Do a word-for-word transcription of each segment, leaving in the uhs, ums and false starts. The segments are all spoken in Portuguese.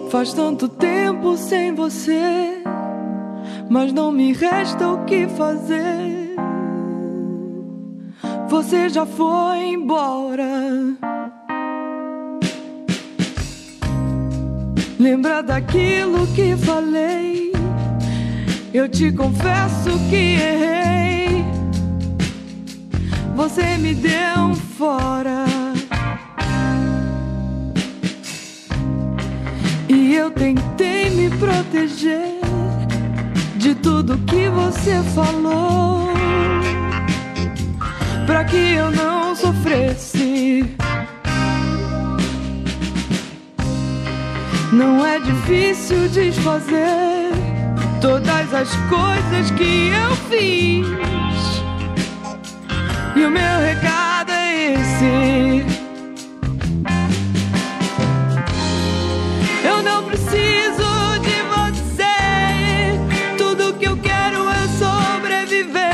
Faz tanto tempo sem você, mas não me resta o que fazer. Você já foi embora. Lembra daquilo que falei? Eu te confesso que errei. Você me deu um fora e eu tentei me proteger de tudo que você falou, pra que eu não sofresse. Não é difícil desfazer todas as coisas que eu fiz, e o meu recado é esse: eu não preciso de você. Tudo que eu quero é sobreviver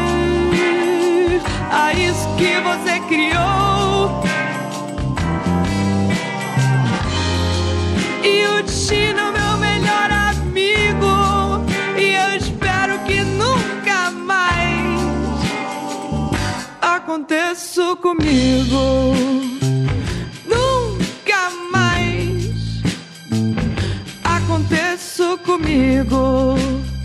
a isso que você criou. E o destino é meu melhor amigo, e eu espero que nunca mais aconteça comigo. Nunca mais aconteça comigo.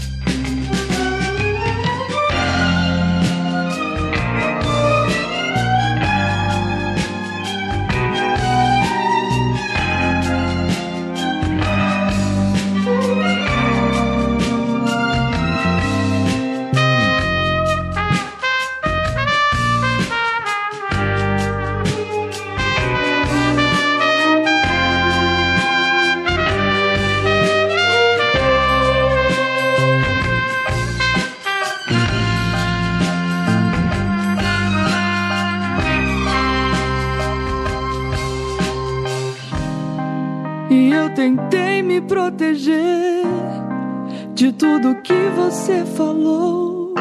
E eu tentei me proteger de tudo que você falou,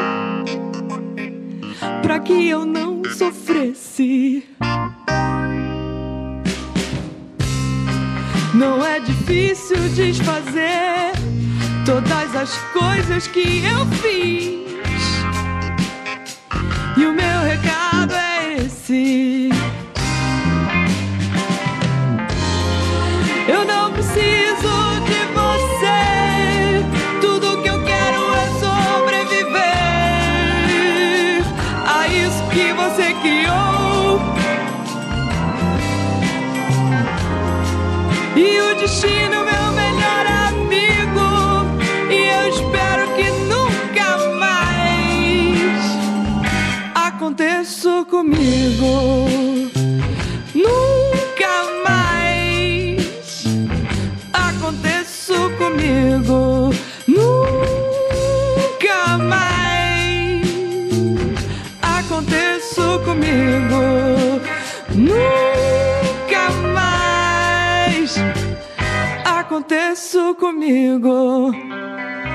pra que eu não sofresse. Não é difícil desfazer todas as coisas que eu fiz, e o meu recado é esse: eu não preciso de você. Tudo que eu quero é sobreviver a isso que você criou. E o destino é meu melhor amigo, e eu espero que nunca mais aconteça comigo. Nunca mais aconteça comigo. Nunca mais aconteça comigo. Nunca mais aconteça comigo.